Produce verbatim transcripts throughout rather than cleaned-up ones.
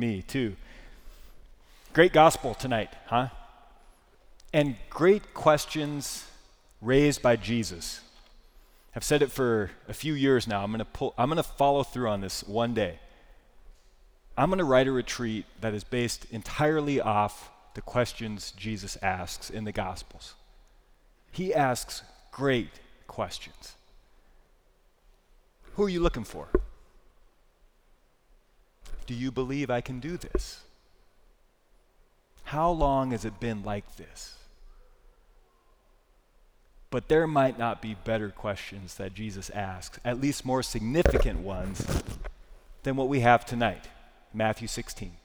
me too. Great gospel tonight, huh? And great questions raised by Jesus. I've said it for a few years now. I'm going to pull I'm going to follow through on this one day. I'm going to write a retreat that is based entirely off the questions Jesus asks in the Gospels. He asks great questions. Who are you looking for? Do you believe I can do this? How long has it been like this? But there might not be better questions that Jesus asks, at least more significant ones, than what we have tonight, Matthew sixteen.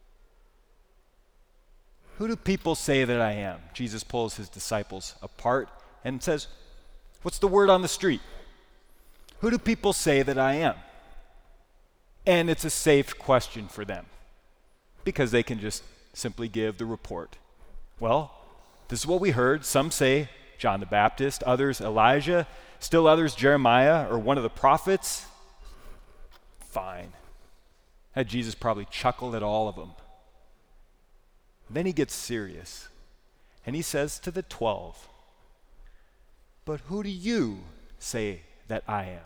Who do people say that I am? Jesus pulls his disciples apart and says, what's the word on the street? Who do people say that I am? And it's a safe question for them because they can just simply give the report. Well, this is what we heard. Some say John the Baptist, others Elijah, still others Jeremiah or one of the prophets. Fine. Had Jesus probably chuckled at all of them. Then he gets serious and he says to the twelve, but who do you say that I am?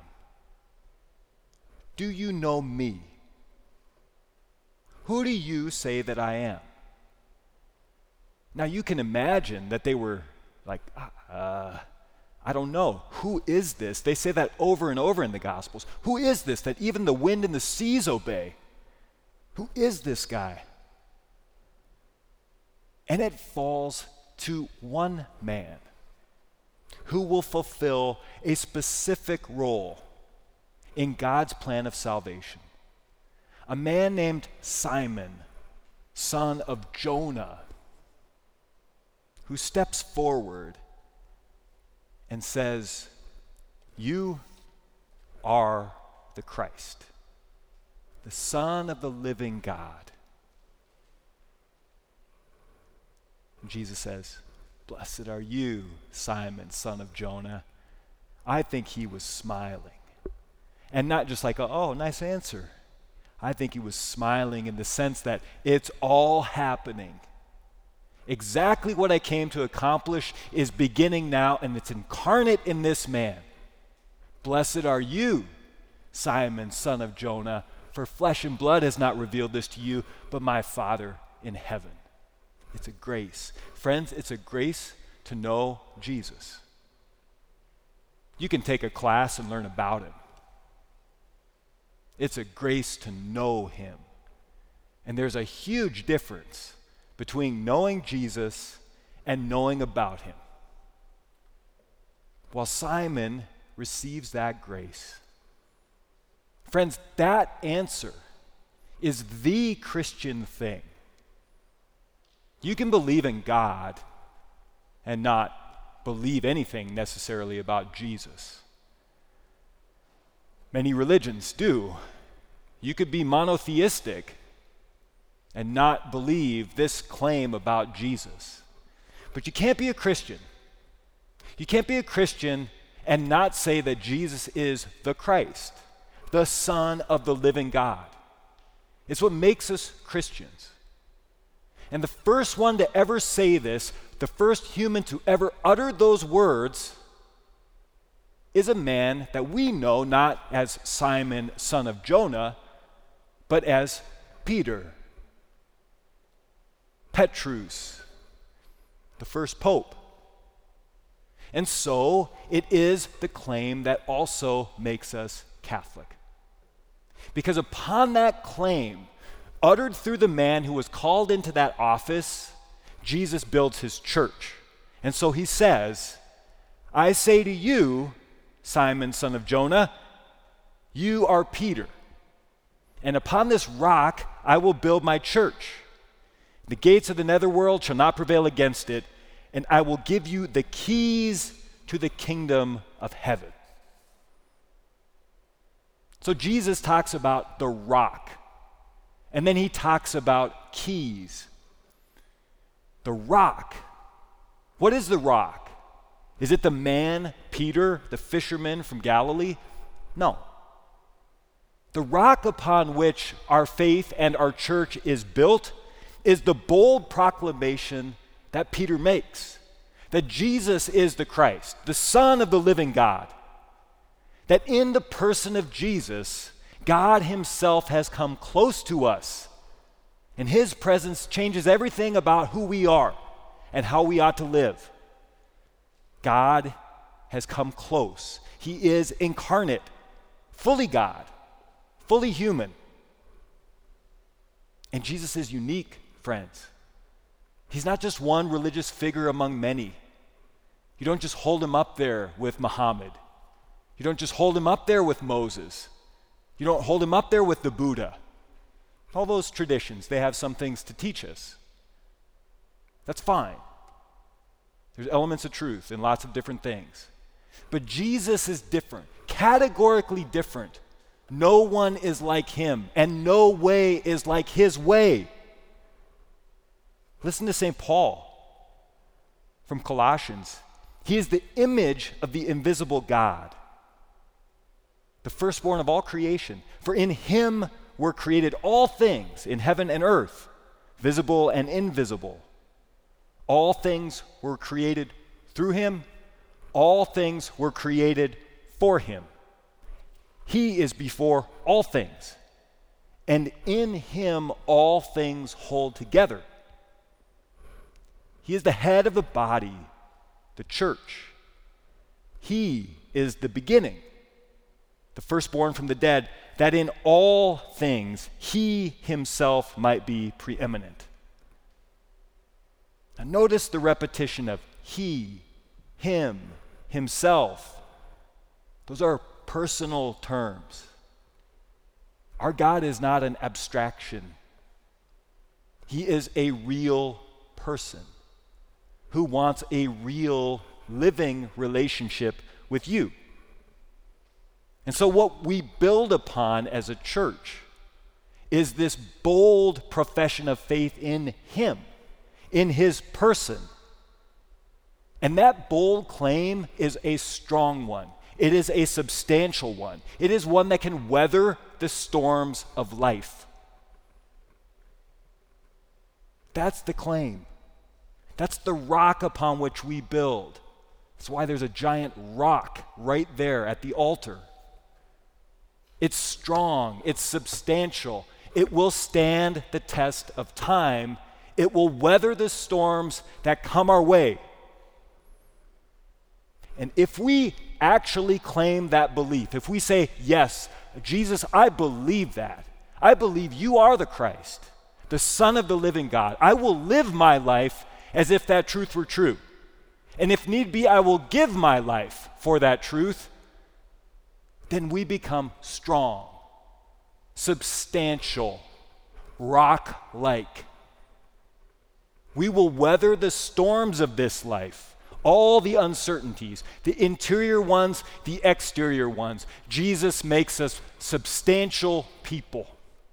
Do you know me? Who do you say that I am? Now you can imagine that they were like, uh, I don't know. Who is this? They say that over and over in the Gospels. Who is this that even the wind and the seas obey? Who is this guy? And it falls to one man who will fulfill a specific role in God's plan of salvation. A man named Simon, son of Jonah, who steps forward and says, you are the Christ, the Son of the living God. And Jesus says, blessed are you, Simon, son of Jonah. I think he was smiling. And not just like, oh, nice answer. I think he was smiling in the sense that it's all happening. Exactly what I came to accomplish is beginning now, and it's incarnate in this man. Blessed are you, Simon, son of Jonah, for flesh and blood has not revealed this to you, but my Father in heaven. It's a grace. Friends, it's a grace to know Jesus. You can take a class and learn about him. It's a grace to know him. And there's a huge difference between knowing Jesus and knowing about him. While Simon receives that grace. Friends, that answer is the Christian thing. You can believe in God and not believe anything necessarily about Jesus. Many religions do. You could be monotheistic and not believe this claim about Jesus. But you can't be a Christian. You can't be a Christian and not say that Jesus is the Christ, the Son of the living God. It's what makes us Christians. And the first one to ever say this, the first human to ever utter those words, is a man that we know not as Simon, son of Jonah, but as Peter, Petrus, the first pope. And so it is the claim that also makes us Catholic. Because upon that claim, uttered through the man who was called into that office, Jesus builds his church. And so he says, I say to you, Simon, son of Jonah, you are Peter. And upon this rock I will build my church. The gates of the netherworld shall not prevail against it, and I will give you the keys to the kingdom of heaven. So Jesus talks about the rock, and then he talks about keys. The rock. What is the rock? Is it the man, Peter, the fisherman from Galilee? No. The rock upon which our faith and our church is built is the bold proclamation that Peter makes, that Jesus is the Christ, the Son of the living God, that in the person of Jesus, God himself has come close to us, and his presence changes everything about who we are and how we ought to live. God has come close. He is incarnate, fully God, fully human. And Jesus is unique, friends. He's not just one religious figure among many. You don't just hold him up there with Muhammad. You don't just hold him up there with Moses. You don't hold him up there with the Buddha. All those traditions, they have some things to teach us. That's fine. There's elements of truth in lots of different things. But Jesus is different, categorically different. No one is like him, and no way is like his way. Listen to Saint Paul from Colossians. He is the image of the invisible God, the firstborn of all creation. For in him were created all things in heaven and earth, visible and invisible. All things were created through him. All things were created for him. He is before all things, and in him all things hold together. He is the head of the body, the church. He is the beginning, the firstborn from the dead, that in all things he himself might be preeminent. Now notice the repetition of he, him, himself. Those are personal terms. Our God is not an abstraction. He is a real person who wants a real living relationship with you. And so what we build upon as a church is this bold profession of faith in him, in his person. And that bold claim is a strong one. It is a substantial one. It is one that can weather the storms of life. That's the claim. That's the rock upon which we build. That's why there's a giant rock right there at the altar. It's strong, it's substantial. It will stand the test of time. It will weather the storms that come our way. And if we actually claim that belief, if we say, yes, Jesus, I believe that. I believe you are the Christ, the Son of the living God. I will live my life as if that truth were true. And if need be, I will give my life for that truth. Then we become strong, substantial, rock-like. We will weather the storms of this life, all the uncertainties, the interior ones, the exterior ones. Jesus makes us substantial people,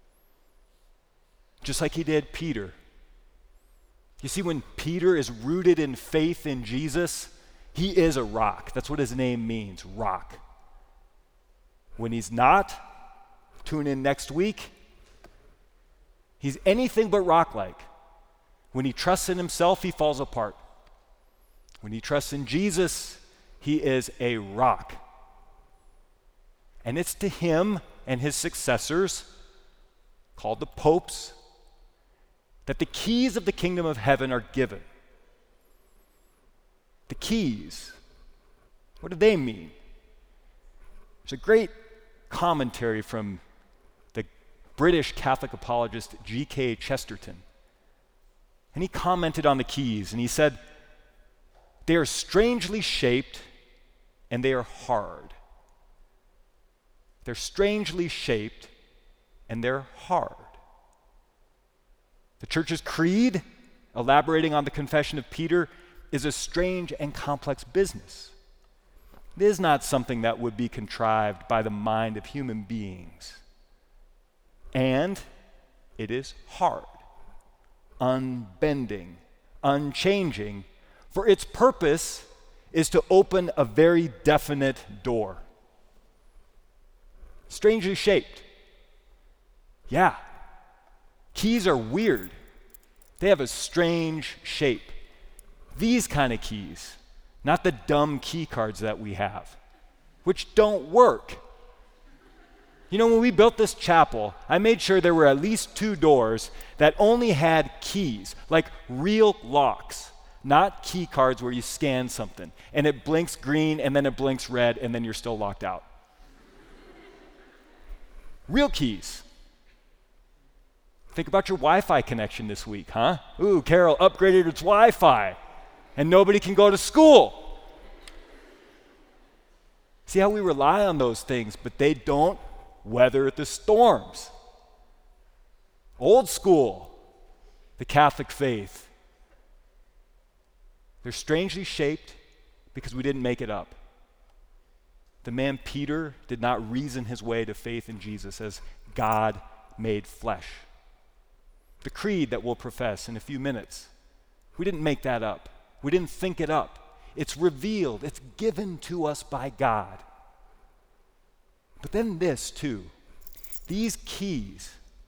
just like he did Peter. You see, when Peter is rooted in faith in Jesus, he is a rock. That's what his name means, rock. When he's not, tune in next week, he's anything but rock-like. When he trusts in himself, he falls apart. When he trusts in Jesus, he is a rock. And it's to him and his successors, called the popes, that the keys of the kingdom of heaven are given. The keys, what do they mean? There's a great commentary from the British Catholic apologist G K Chesterton. And he commented on the keys, and he said, they are strangely shaped and they are hard. They're strangely shaped and they're hard. The church's creed, elaborating on the confession of Peter, is a strange and complex business. It is not something that would be contrived by the mind of human beings. And it is hard, unbending, unchanging, for its purpose is to open a very definite door. Strangely shaped. Yeah. Keys are weird. They have a strange shape. These kind of keys, not the dumb key cards that we have, which don't work. You know, when we built this chapel, I made sure there were at least two doors that only had keys, like real locks, not key cards where you scan something and it blinks green and then it blinks red and then you're still locked out. Real keys. Think about your Wi-Fi connection this week, huh? Ooh, Carol upgraded its Wi-Fi and nobody can go to school. See how we rely on those things, but they don't weather the storms. Old school, the Catholic faith. They're strangely shaped because we didn't make it up. The man Peter did not reason his way to faith in Jesus as God made flesh. The creed that we'll profess in a few minutes, we didn't make that up. We didn't think it up. It's revealed. It's given to us by God. But then this too, these keys,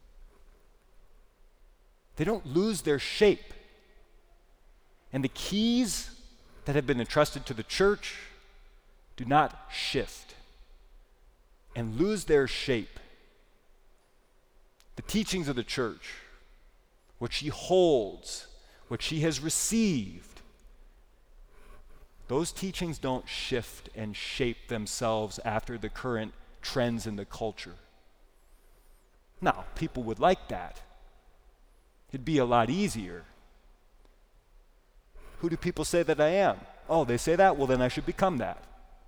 they don't lose their shape. And the keys that have been entrusted to the church do not shift and lose their shape. The teachings of the church, what she holds, what she has received, those teachings don't shift and shape themselves after the current trends in the culture. Now, people would like that. It'd be a lot easier. Who do people say that I am? Oh, they say that? Well, then I should become that.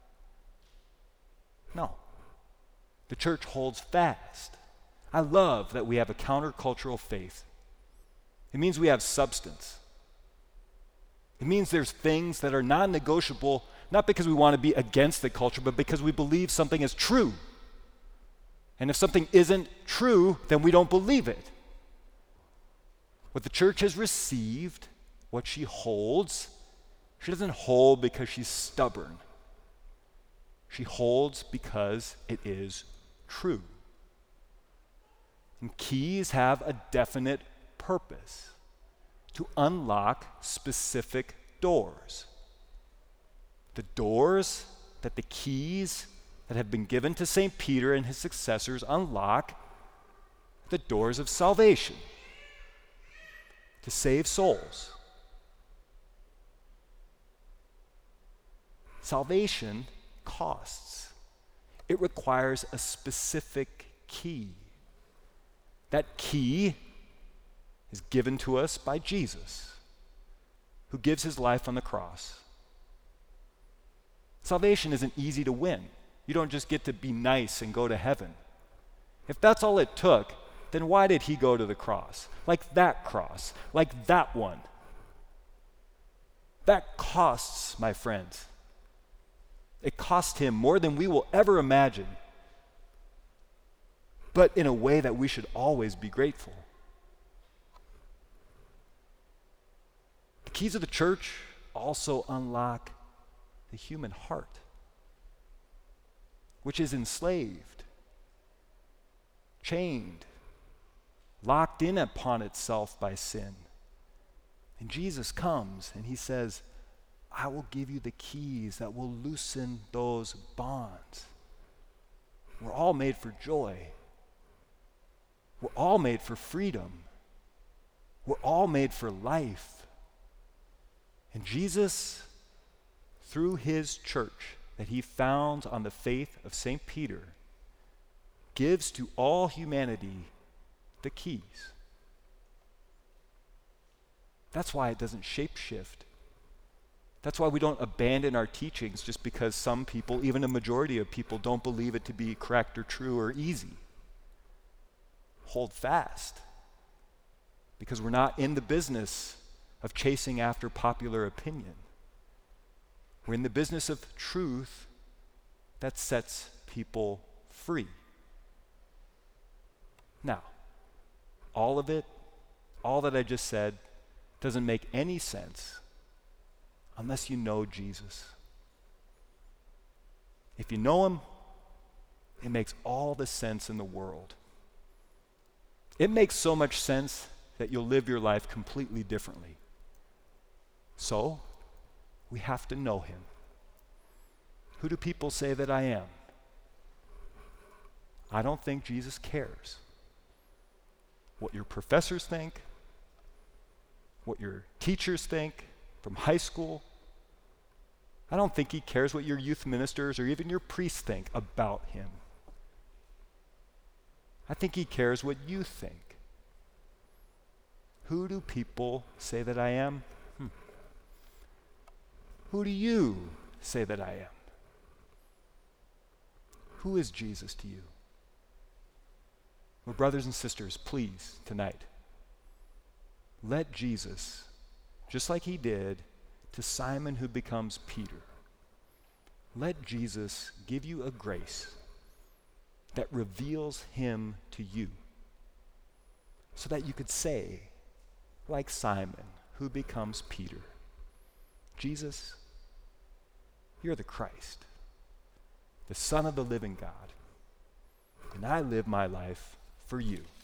No. The church holds fast. I love that we have a countercultural faith. It means we have substance. It means there's things that are non-negotiable, not because we want to be against the culture, but because we believe something is true. And if something isn't true, then we don't believe it. What the church has received, what she holds, she doesn't hold because she's stubborn. She holds because it is true. And keys have a definite purpose: to unlock specific doors. The doors that the keys that have been given to Saint Peter and his successors unlock, the doors of salvation, to save souls. Salvation costs. It requires a specific key. That key is given to us by Jesus, who gives his life on the cross. Salvation isn't easy to win. You don't just get to be nice and go to heaven. If that's all it took, then why did he go to the cross? Like that cross, like that one. That costs, my friends. It cost him more than we will ever imagine, but in a way that we should always be grateful. The keys of the church also unlock the human heart, which is enslaved, chained, locked in upon itself by sin. And Jesus comes and he says, I will give you the keys that will loosen those bonds. We're all made for joy. We're all made for freedom. We're all made for life. And Jesus, through his church that he founds on the faith of Saint Peter, gives to all humanity the keys. That's why it doesn't shapeshift. That's why we don't abandon our teachings just because some people, even a majority of people, don't believe it to be correct or true or easy. Hold fast, because we're not in the business of chasing after popular opinion. We're in the business of truth that sets people free. Now, all of it, all that I just said, doesn't make any sense unless you know Jesus. If you know him, it makes all the sense in the world. it makes so much sense that you'll live your life completely differently. So, we have to know him. Who do people say that I am? I don't think Jesus cares what your professors think, what your teachers think from high school. I don't think he cares what your youth ministers or even your priests think about him. I think he cares what you think. Who do people say that I am? Hmm. Who do you say that I am? Who is Jesus to you? Well, brothers and sisters, please, tonight, let Jesus, just like he did to Simon who becomes Peter, let Jesus give you a grace that reveals him to you so that you could say, like Simon who becomes Peter, Jesus, you're the Christ, the Son of the living God, and I live my life for you.